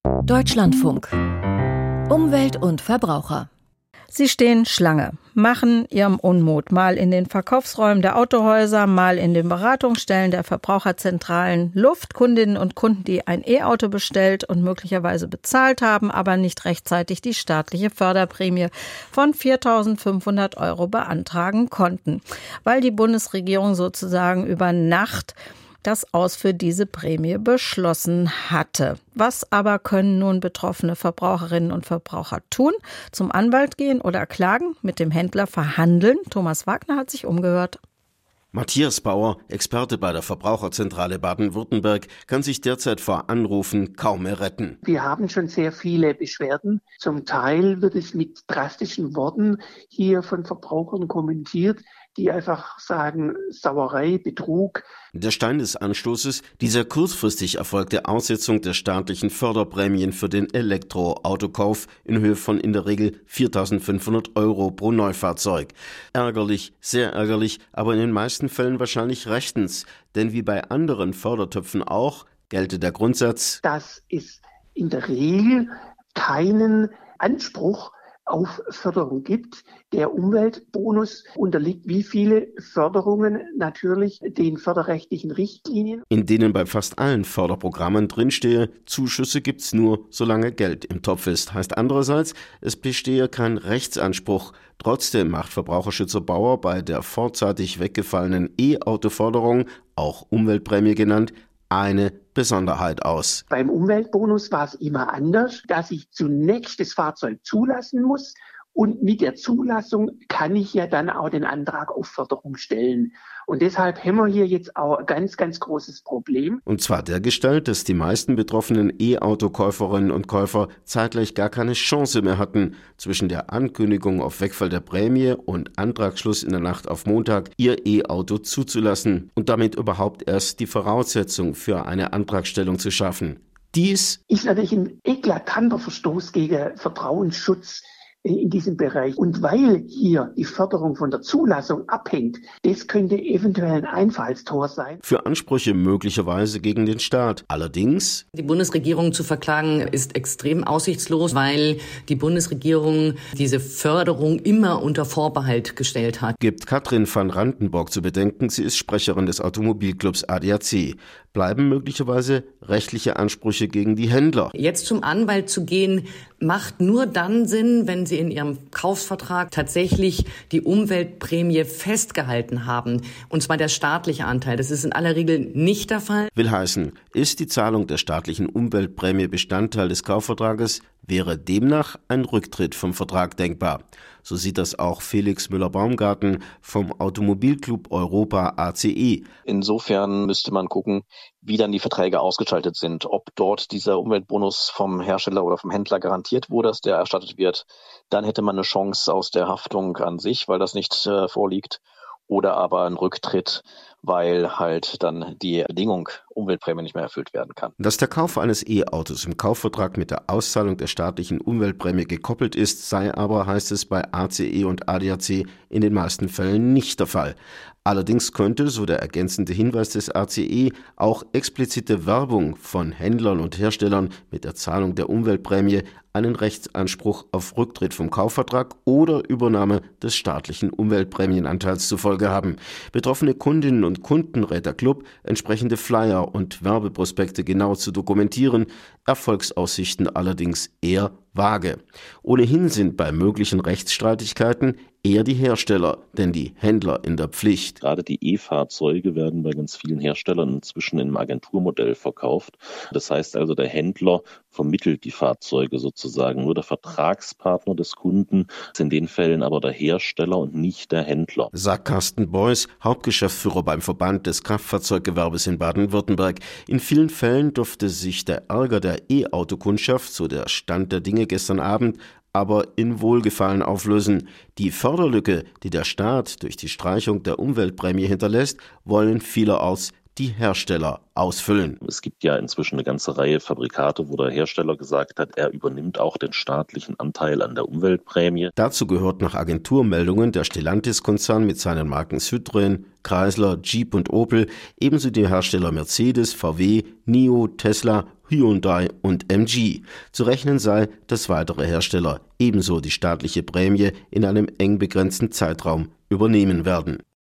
Deutschlandfunk. Umwelt und Verbraucher. Sie stehen Schlange, machen ihrem Unmut mal in den Verkaufsräumen der Autohäuser, mal in den Beratungsstellen der Verbraucherzentralen Luft. Kundinnen und Kunden, die ein E-Auto bestellt und möglicherweise bezahlt haben, aber nicht rechtzeitig die staatliche Förderprämie von 4.500 € beantragen konnten, weil die Bundesregierung sozusagen über Nacht das Aus für diese Prämie beschlossen hatte. Was aber können nun betroffene Verbraucherinnen und Verbraucher tun? Zum Anwalt gehen oder klagen, mit dem Händler verhandeln? Thomas Wagner hat sich umgehört. Matthias Bauer, Experte bei der Verbraucherzentrale Baden-Württemberg, kann sich derzeit vor Anrufen kaum mehr retten. Wir haben schon sehr viele Beschwerden. Zum Teil wird es mit drastischen Worten hier von Verbrauchern kommentiert, die einfach sagen, Sauerei, Betrug. Der Stein des Anstoßes, dieser kurzfristig erfolgte Aussetzung der staatlichen Förderprämien für den Elektroautokauf in Höhe von in der Regel 4.500 € pro Neufahrzeug. Ärgerlich, sehr ärgerlich, aber in den meisten Fällen wahrscheinlich rechtens. Denn wie bei anderen Fördertöpfen auch, gelte der Grundsatz, dass es in der Regel keinen Anspruch auf Förderung gibt. Der Umweltbonus unterliegt wie viele Förderungen natürlich den förderrechtlichen Richtlinien, in denen bei fast allen Förderprogrammen drinstehe, Zuschüsse gibt's nur, solange Geld im Topf ist. Heißt andererseits, es bestehe kein Rechtsanspruch. Trotzdem macht Verbraucherschützer Bauer bei der vorzeitig weggefallenen E-Auto-Förderung, auch Umweltprämie genannt, eine Besonderheit aus. Beim Umweltbonus war es immer anders, dass ich zunächst das Fahrzeug zulassen muss und mit der Zulassung kann ich ja dann auch den Antrag auf Förderung stellen. Und deshalb haben wir hier jetzt auch ein ganz, ganz großes Problem. Und zwar dergestalt, dass die meisten betroffenen E-Auto-Käuferinnen und Käufer zeitgleich gar keine Chance mehr hatten, zwischen der Ankündigung auf Wegfall der Prämie und Antragsschluss in der Nacht auf Montag ihr E-Auto zuzulassen und damit überhaupt erst die Voraussetzung für eine Antragstellung zu schaffen. Dies ist natürlich ein eklatanter Verstoß gegen Vertrauensschutz in diesem Bereich. Und weil hier die Förderung von der Zulassung abhängt, das könnte eventuell ein Einfallstor sein. Für Ansprüche möglicherweise gegen den Staat. Allerdings, die Bundesregierung zu verklagen ist extrem aussichtslos, weil die Bundesregierung diese Förderung immer unter Vorbehalt gestellt hat. Gibt Katrin van Randenborg zu bedenken, sie ist Sprecherin des Automobilclubs ADAC. Bleiben möglicherweise rechtliche Ansprüche gegen die Händler. Jetzt zum Anwalt zu gehen, macht nur dann Sinn, wenn Sie in Ihrem Kaufvertrag tatsächlich die Umweltprämie festgehalten haben. Und zwar der staatliche Anteil. Das ist in aller Regel nicht der Fall. Will heißen, ist die Zahlung der staatlichen Umweltprämie Bestandteil des Kaufvertrages, wäre demnach ein Rücktritt vom Vertrag denkbar. So sieht das auch Felix Müller-Baumgarten vom Automobilclub Europa ACE. Insofern müsste man gucken, wie dann die Verträge ausgestaltet sind. Ob dort dieser Umweltbonus vom Hersteller oder vom Händler garantiert wurde, dass der erstattet wird. Dann hätte man eine Chance aus der Haftung an sich, weil das nicht vorliegt. Oder aber ein Rücktritt, weil halt dann die Bedingung Umweltprämie nicht mehr erfüllt werden kann. Dass der Kauf eines E-Autos im Kaufvertrag mit der Auszahlung der staatlichen Umweltprämie gekoppelt ist, sei aber, heißt es bei ACE und ADAC, in den meisten Fällen nicht der Fall. Allerdings könnte, so der ergänzende Hinweis des ACE, auch explizite Werbung von Händlern und Herstellern mit der Zahlung der Umweltprämie einen Rechtsanspruch auf Rücktritt vom Kaufvertrag oder Übernahme des staatlichen Umweltprämienanteils zur Folge haben. Betroffene Kundinnen und Kunden rät der Club, entsprechende Flyer und Werbeprospekte genau zu dokumentieren, Erfolgsaussichten allerdings eher vage. Ohnehin sind bei möglichen Rechtsstreitigkeiten eher die Hersteller, denn die Händler in der Pflicht. Gerade die E-Fahrzeuge werden bei ganz vielen Herstellern inzwischen im Agenturmodell verkauft. Das heißt also, der Händler vermittelt die Fahrzeuge sozusagen. Nur der Vertragspartner des Kunden ist in den Fällen aber der Hersteller und nicht der Händler. Sagt Carsten Beuys, Hauptgeschäftsführer beim Verband des Kraftfahrzeuggewerbes in Baden-Württemberg. In vielen Fällen dürfte sich der Ärger der E-Auto-Kundschaft, so der Stand der Dinge gestern Abend, aber in Wohlgefallen auflösen. Die Förderlücke, die der Staat durch die Streichung der Umweltprämie hinterlässt, wollen vielerorts die Hersteller ausfüllen. Es gibt ja inzwischen eine ganze Reihe Fabrikate, wo der Hersteller gesagt hat, er übernimmt auch den staatlichen Anteil an der Umweltprämie. Dazu gehört nach Agenturmeldungen der Stellantis-Konzern mit seinen Marken Citroën, Chrysler, Jeep und Opel, ebenso die Hersteller Mercedes, VW, NIO, Tesla, Hyundai und MG. Zu rechnen sei, dass weitere Hersteller ebenso die staatliche Prämie in einem eng begrenzten Zeitraum übernehmen werden.